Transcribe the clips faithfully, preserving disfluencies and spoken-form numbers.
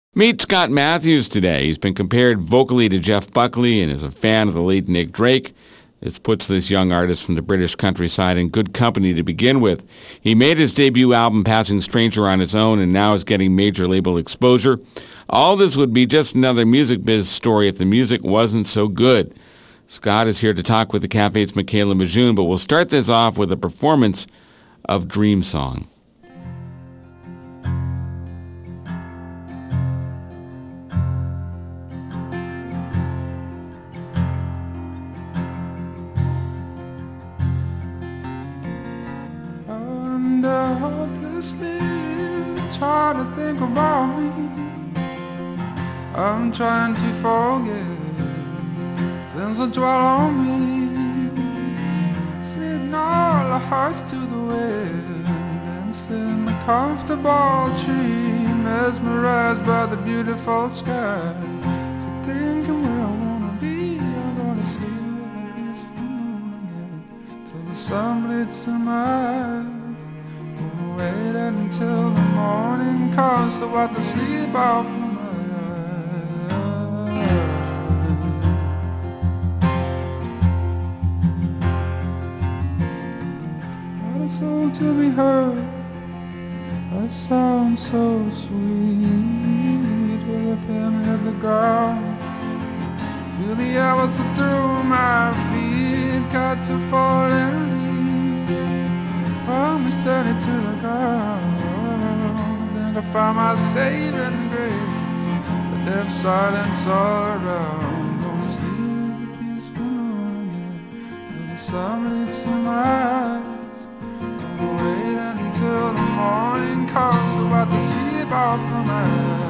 Meet Scott Matthews today. He's been compared vocally to Jeff Buckley and is a fan of the late Nick Drake. This puts this young artist from the British countryside in good company to begin with. He made his debut album, Passing Stranger, on his own and now is getting major label exposure. All this would be just another music biz story if the music wasn't so good. Scott is here to talk with the Cafe's Michaela Majoun, but we'll start this off with a performance of Dream Song. It's hard to think about me. I'm trying to forget things that dwell on me. Sitting all our hearts to the wind, dancing in a comfortable tree, mesmerized by the beautiful sky. So thinking where I wanna be, I'm gonna see the peaceful moon again, till the sun bleeds in my eyes. Wait until the morning comes to wipe the sleep off from my eyes. Not a soul to be heard, a sound so sweet, with a pen hit the ground. Through the hours through my feet, got to fall in. From me steady to the ground, think I found my saving grace. The deaf silence all around, gonna sleep with a peaceful moon again, till the sun leads to my eyes. Gonna wait until the morning comes to wipe the sleep off from my eyes.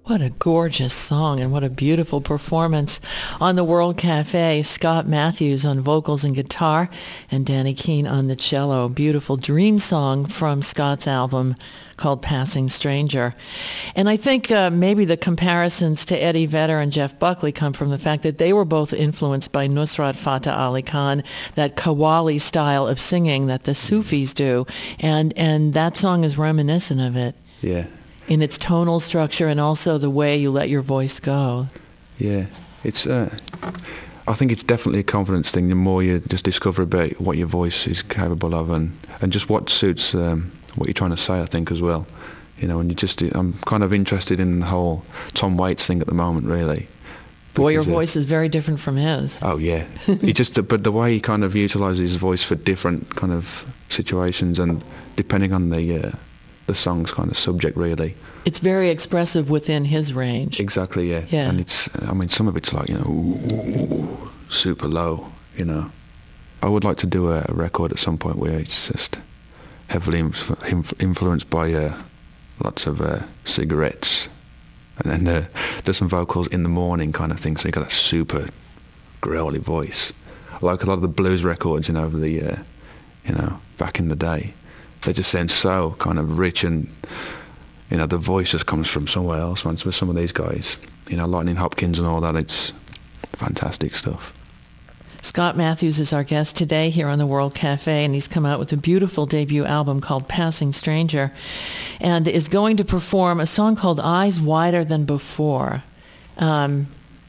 What a gorgeous song and what a beautiful performance. On the World Cafe, Scott Matthews on vocals and guitar and Danny Keene on the cello. Beautiful dream song from Scott's album called Passing Stranger. And I think uh, maybe the comparisons to Eddie Vedder and Jeff Buckley come from the fact that they were both influenced by Nusrat Fateh Ali Khan, that Qawwali style of singing that the Sufis do. And, and that song is reminiscent of it. Yeah. In its tonal structure and also the way you let your voice go. Yeah, it's. Uh, I think it's definitely a confidence thing. The more you just discover about what your voice is capable of, and, and just what suits um, what you're trying to say, I think as well. You know, and you just. I'm kind of interested in the whole Tom Waits thing at the moment, really. Boy, your Because, uh, voice is very different from his. Oh yeah, he just. But the way he kind of utilises his voice for different kind of situations, and depending on the. Uh, the song's kind of subject, really. It's very expressive within his range. Exactly, yeah. Yeah. And it's, I mean, some of it's like, you know, ooh, super low, you know. I would like to do a record at some point where it's just heavily inf- inf- influenced by uh, lots of uh, cigarettes, and then uh, do some vocals in the morning kind of thing, so you got that super growly voice. Like a lot of the blues records, you know, over the, uh, you know, back in the day. They just sound so kind of rich, and you know the voice just comes from somewhere else. Once with some of these guys, you know, Lightning Hopkins and all that, it's fantastic stuff. Scott Matthews is our guest today here on the World Cafe, and he's come out with a beautiful debut album called Passing Stranger, and is going to perform a song called Eyes Wider Than Before. Um,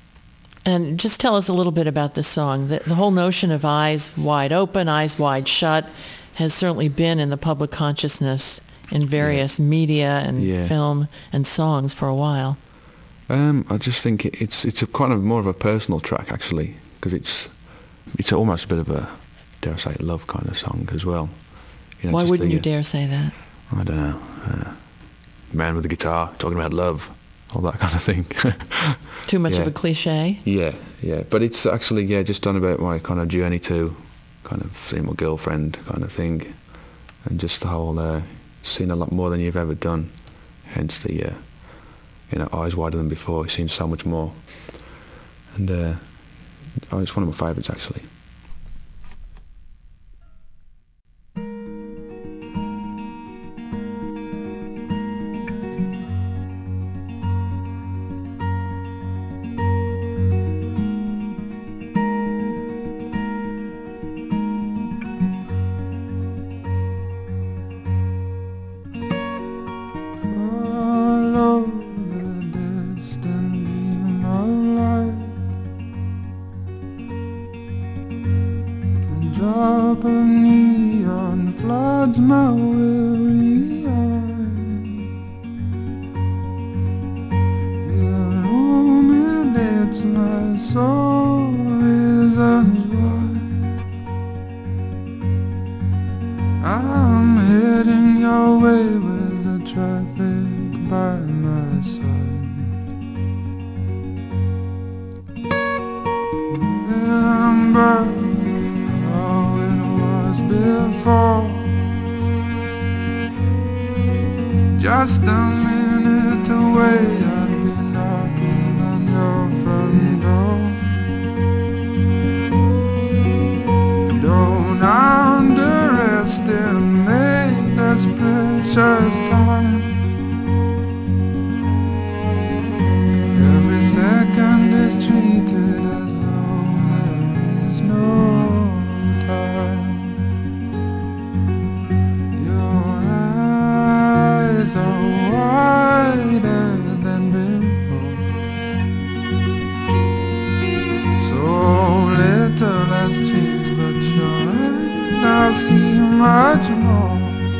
and just tell us a little bit about this song. The, the whole notion of eyes wide open, eyes wide shut, has certainly been in the public consciousness in various yeah. media and yeah. film and songs for a while. Um, I just think it's it's a kind of more of a personal track, actually, because it's it's almost a bit of a, dare I say, love kind of song as well. You know, Why wouldn't the, you dare say that? I don't know. Uh, man with a guitar talking about love, all that kind of thing. Too much yeah. of a cliche? Yeah, yeah. But it's actually, yeah, just done about my kind of journey to kind of seeing my girlfriend kind of thing, and just the whole uh, seeing a lot more than you've ever done, hence the uh, you know, eyes wider than before. You've seen so much more, and uh, oh, it's one of my favourites, actually. Drop of neon floods my weary eyes. Illuminates my soul, reasons why I'm heading your way with the traffic by my side. Remember before, just a minute away, I'd be knocking on your front door. Don't underestimate this precious time, 'cause every second is treated as though there is no time. So wider than before, so little has changed, but your eyes I see much more.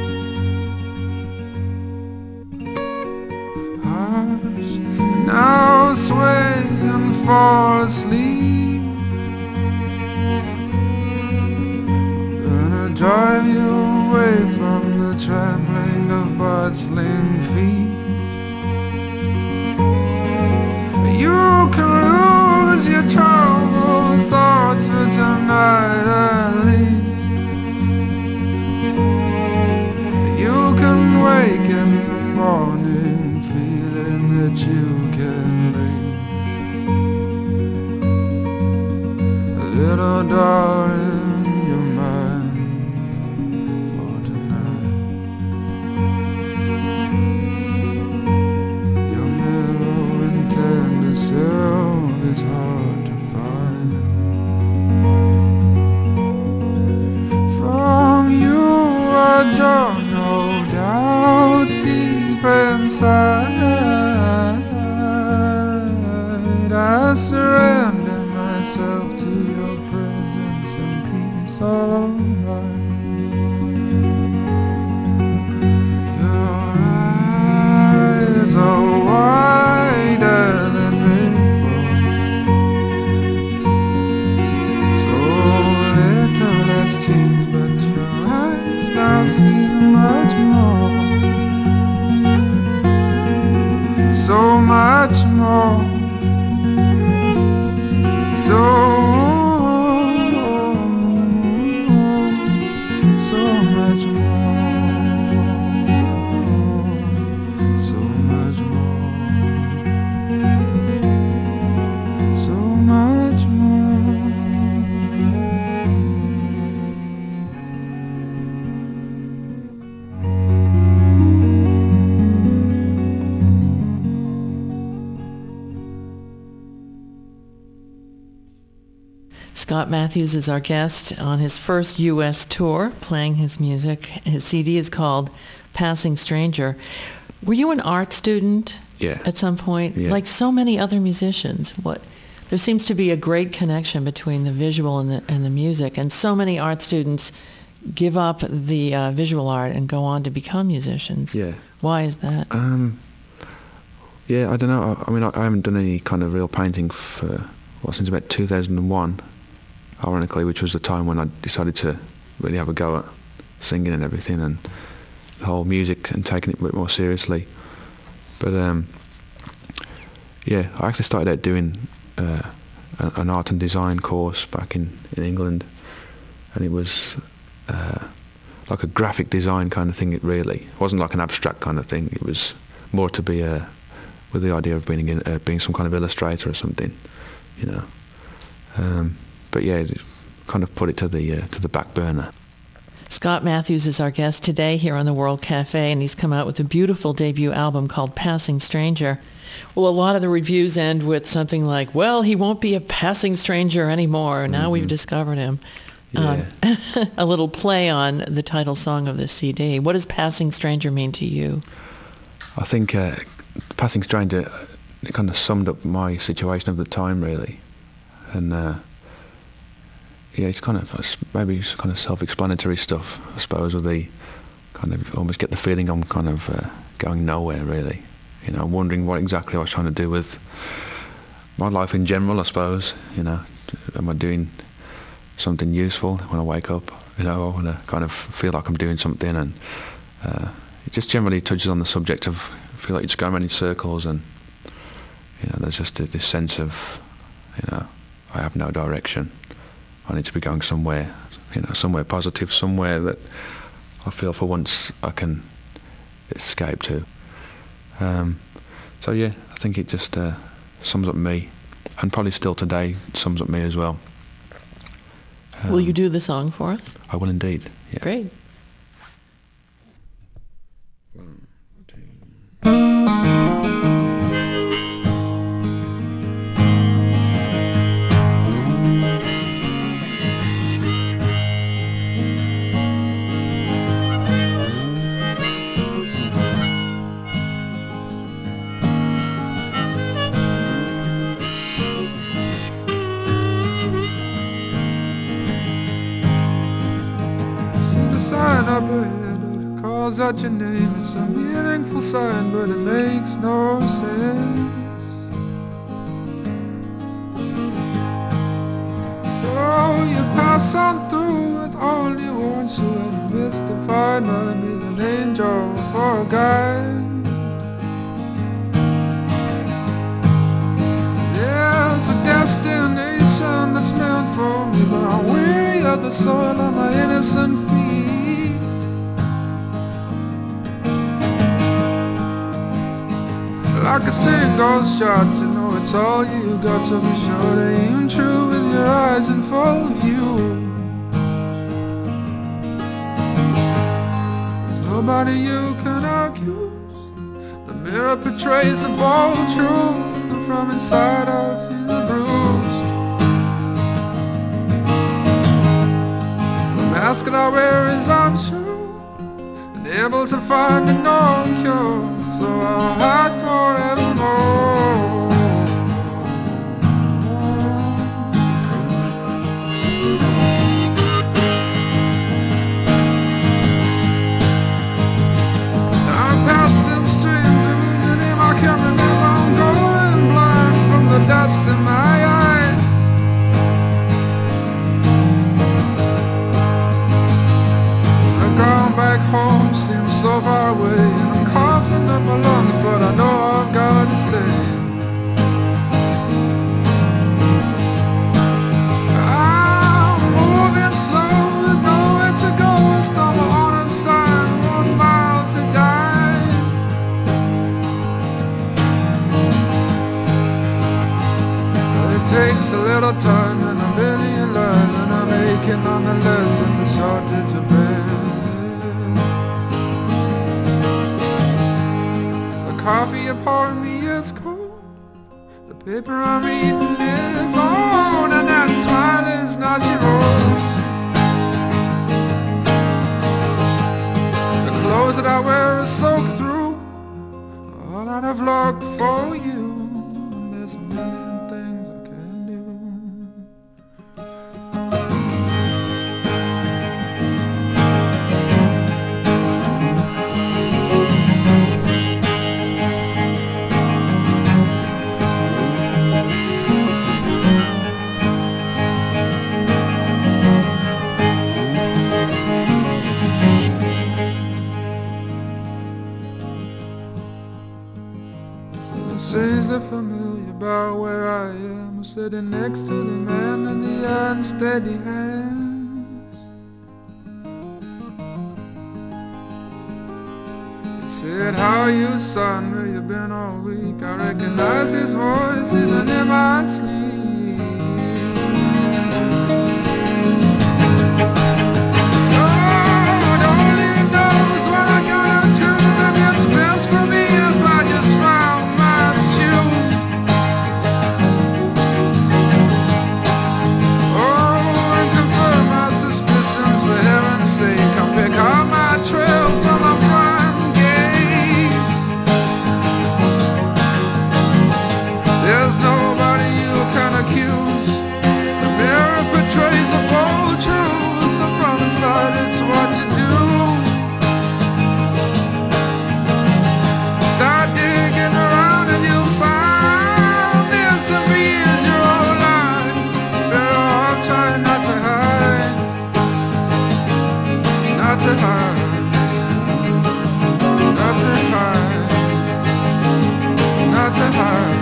Hush, now sway and fall asleep. Gonna drive you away from the trembling of bustling feet. You can lose your troubled thoughts for tonight at least. You can wake in the morning feeling that you can leave. A little darling, you're mine for tonight. Your mellow and tender self is hard to find. From you I draw no doubts deep inside. I surrender myself to your presence and peace of mind. Your eyes are wider than before. So little has changed, but your eyes now see much more. So much more. So, so much more. So much more. So much more. Scott Matthews is our guest on his first U S tour, playing his music. His C D is called Passing Stranger. Were you an art student Yeah. at some point? Yeah. Like so many other musicians, what there seems to be a great connection between the visual and the and the music, and so many art students give up the uh, visual art and go on to become musicians. Yeah. Why is that? Um, yeah, I don't know. I, I mean, I, I haven't done any kind of real painting for, well, since about two thousand one, ironically, which was the time when I decided to really have a go at singing and everything, and the whole music and taking it a bit more seriously. But um, yeah, I actually started out doing uh, a, an art and design course back in, in England, and it was uh, like a graphic design kind of thing. It really it wasn't like an abstract kind of thing. It was more to be a, with the idea of being in, uh, being some kind of illustrator or something, you know. Um, but yeah, it kind of put it to the uh, to the back burner. Scott Matthews is our guest today here on the World Cafe, and he's come out with a beautiful debut album called Passing Stranger. Well, a lot of the reviews end with something like, well, he won't be a passing stranger anymore. Now mm-hmm. we've discovered him. Yeah. Um, a little play on the title song of the C D. What does Passing Stranger mean to you? I think uh, Passing Stranger, it kind of summed up my situation of the time, really. And uh, yeah, it's kind of, maybe it's kind of self-explanatory stuff, I suppose, with the kind of, almost get the feeling I'm kind of uh, going nowhere, really. You know, wondering what exactly I was trying to do with my life in general, I suppose. You know, am I doing something useful when I wake up? You know, I want to kind of feel like I'm doing something, and uh, it just generally touches on the subject of, I feel like you're just going around in circles, and, you know, there's just a, this sense of, you know, I have no direction. I need to be going somewhere, you know, somewhere positive, somewhere that I feel for once I can escape to. Um, so yeah, I think it just uh, sums up me, and probably still today sums up me as well. Um, Will you do the song for us? I will indeed. Yeah. Great. One, two. Sign up ahead that calls out your name. It's a meaningful sign, but it makes no sense. So you pass on through with all you want to, and you mystify none with an angel for a guide. There's a destination that's meant for me, but I'm weary of the soil of my innocent feet. like a single shot to know it's all you got. So be sure to aim true with your eyes in full view. There's nobody you can accuse. The mirror portrays a bold truth, and from inside I feel bruised. The mask that I wear is untrue, unable to find a known cure, so I'll hide forevermore. I'm passing streams of your name, I can't remember. I'm going blind from the dust in my eyes. The ground back home seems so far away, and I'm coughing up my lungs, but I know I've got to stay. I'm moving slow with nowhere to go. I stumble on a sign, one mile to die. It takes a little time and a million lives, and I'm aching nonetheless in the shorter to bear. Coffee you poured me is cold, the paper I'm reading is old, and that smile is not your own. The clothes that I wear are soaked through all that I've looked for you, and there's a million things I can do. Says the familiar about where I am, sitting next to the man with the unsteady hands. He said, how are you, son? Where you been all week? I recognize his voice even in my sleep. God only knows what I gotta do, and it's best for me if I just found pick up my trail from my front gate. There's nobody you can accuse. The mirror portrays a bold truth, and from inside it's what you do. Start digging around and you'll find this to me is your whole life. Better off trying not to hide. Not to hide, not to hide, not to hide.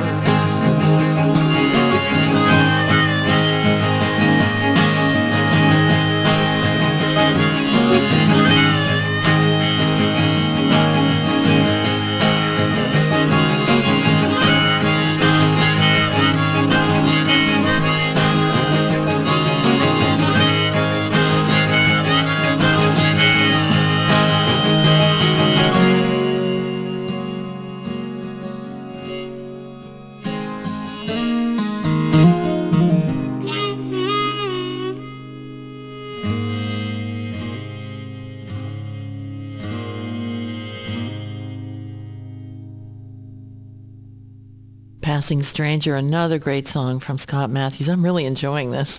Passing Stranger, another great song from Scott Matthews. I'm really enjoying this.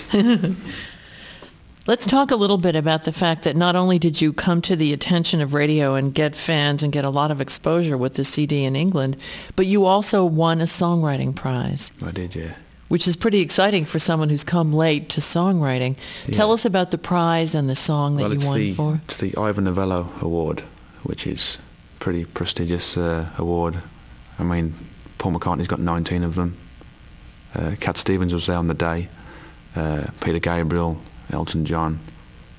Let's talk a little bit about the fact that not only did you come to the attention of radio and get fans and get a lot of exposure with the C D in England, but you also won a songwriting prize. I did, yeah. Which is pretty exciting for someone who's come late to songwriting. Yeah. Tell us about the prize and the song that well, you won the, for. It's the Ivor Novello Award, which is a pretty prestigious uh, award. I mean, Paul McCartney's got nineteen of them. Uh, Cat Stevens was there on the day. Uh, Peter Gabriel, Elton John,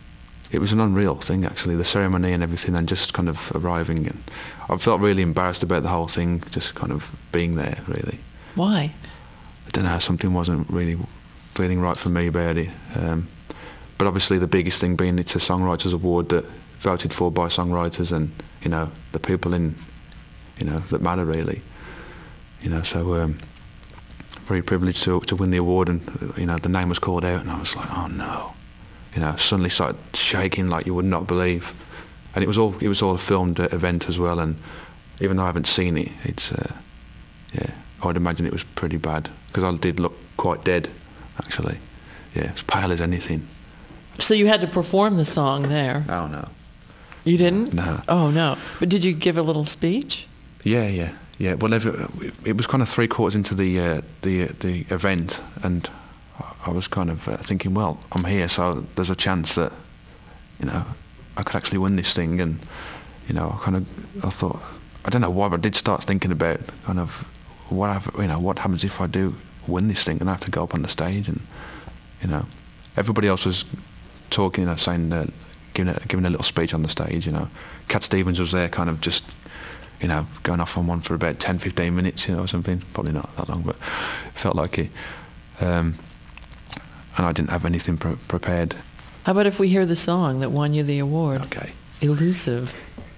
it was an unreal thing, actually, the ceremony and everything, and just kind of arriving. And I felt really embarrassed about the whole thing, just kind of being there, really. Why? I don't know, something wasn't really feeling right for me about it. Um, but obviously the biggest thing being it's a Songwriters Award that voted for by songwriters and, you know, the people in, you know, that matter, really. You know, so um, very privileged to to win the award, and, you know, the name was called out, and I was like, oh no. You know, suddenly started shaking like you would not believe. And it was all it was all a filmed uh, event as well, and even though I haven't seen it, it's, uh, yeah, I would imagine it was pretty bad, because I did look quite dead, actually. Yeah, as pale as anything. So you had to perform the song there? Oh, no. You didn't? No. Oh, no. But did you give a little speech? Yeah, yeah, yeah. Well, it, it was kind of three quarters into the uh, the the event, and I was kind of uh, thinking, well, I'm here, so there's a chance that, you know, I could actually win this thing. And, you know, I kind of, I thought, I don't know why, but I did start thinking about kind of what have, you know, what happens if I do win this thing and I have to go up on the stage, and, you know, everybody else was talking, you know, saying, uh, giving a, giving a little speech on the stage, you know. Cat Stevens was there, kind of just, you know, going off on one for about ten, fifteen minutes, you know, or something. Probably not that long, but it felt like it. Um, and I didn't have anything pre- prepared. How about if we hear the song that won you the award? Okay. Elusive.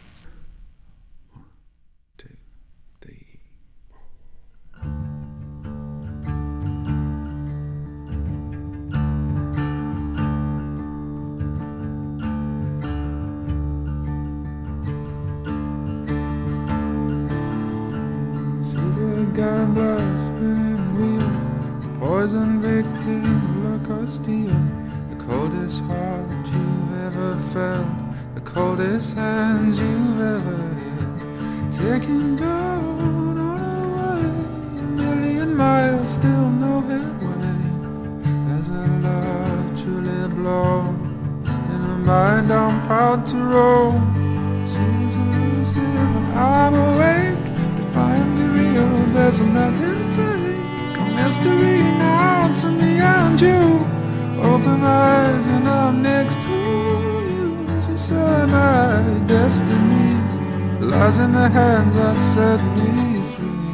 Two, three. Sees a gambler spinning wheels, poison victim, look of steel. The coldest heart you've ever felt, the coldest hands you've ever held. Taking down on a way, a million miles, still no headway. As a love truly blown, in a mind I'm proud to roam. She's elusive and I'm awake, defiantly real, there's nothing fake. A mystery now to me and you. Open my eyes and I'm next to you. She said my destiny lies in the hands that set me free.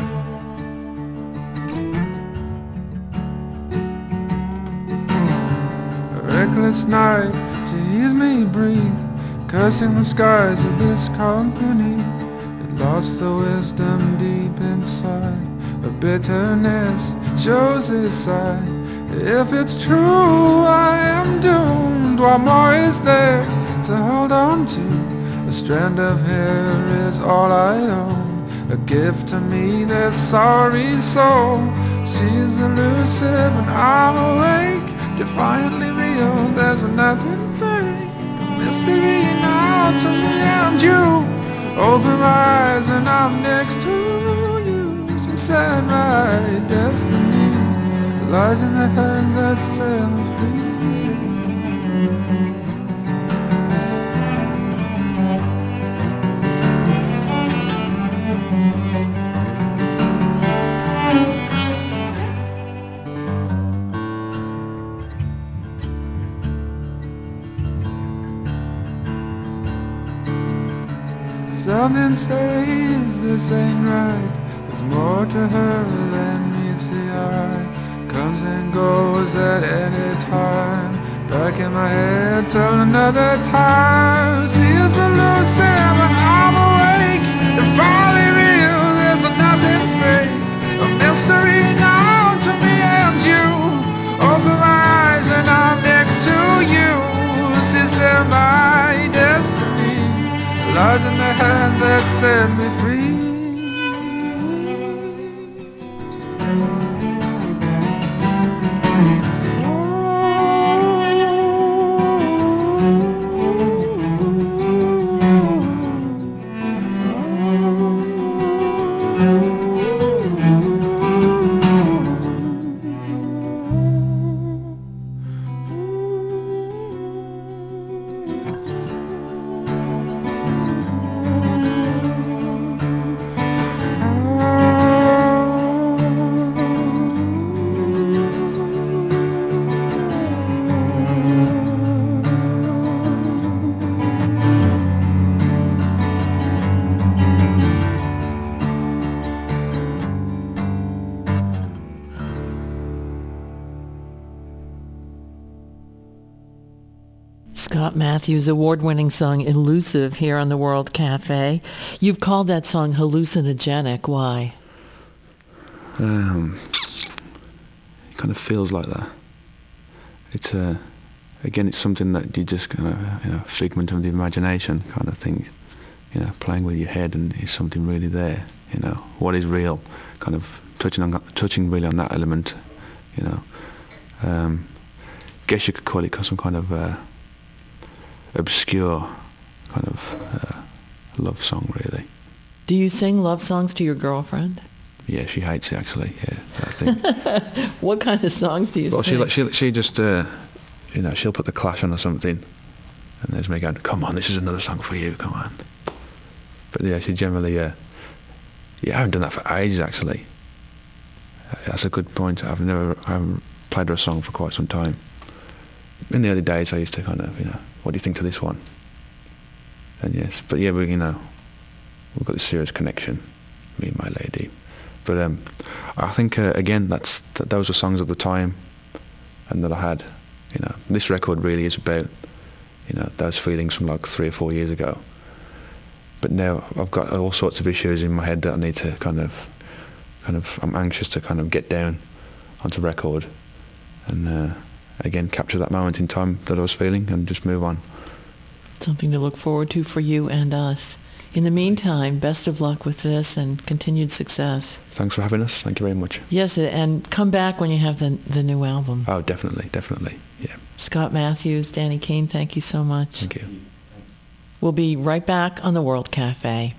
A reckless night sees me breathe, cursing the skies of this company. It lost the wisdom deep inside, a bitterness shows its side. If it's true I am doomed, what more is there to hold on to? A strand of hair is all I own, a gift to me, this sorry soul. She's elusive and I'm awake, defiantly real, there's nothing fake. A mystery now to me and you. Open my eyes and I'm next to you. She said my destiny lies in the hands that set me free. Something says this ain't right, there's more to her than meets the eye. Comes and goes at any time, back in my head till another time. She is elusive and I'm awake, divinely real, there's nothing fake. A mystery now to me and you. Open my eyes and I'm next to you. She said my destiny lies in the hands that set me free. Scott Matthews' award-winning song Elusive here on the World Cafe. You've called that song hallucinogenic. Why? Um, it kind of feels like that. It's uh, again, it's something that you just kind of, you know, figment of the imagination kind of thing. You know, playing with your head, and is something really there? You know, what is real? Kind of touching on, touching really on that element. You know, um, guess you could call it some kind of uh, obscure kind of uh, love song, really. Do you sing love songs to your girlfriend? Yeah, she hates it actually. Yeah, that's the thing. What kind of songs do you well, sing? Well, she she she just uh, you know, she'll put the Clash on or something, and there's me going, "Come on, this is another song for you. Come on." But yeah, she generally uh, yeah, I haven't done that for ages actually. That's a good point. I've never I haven't played her a song for quite some time. In the early days, I used to kind of, you know, what do you think to this one? And yes, but yeah, we, you know, we've got this serious connection, me and my lady. But um, I think uh, again, that's that those were songs of the time, and that I had. You know, this record really is about, you know, those feelings from like three or four years ago. But now I've got all sorts of issues in my head that I need to kind of, kind of, I'm anxious to kind of get down onto record, and uh, again capture that moment in time that I was feeling and just move on. Something to look forward to for you and us. In the meantime, best of luck with this and continued success. Thanks for having us. Thank you very much. Yes, and come back when you have the the new album. Oh, definitely, definitely, yeah. Scott Matthews, Danny Keane, thank you so much. Thank you. We'll be right back on the World Cafe.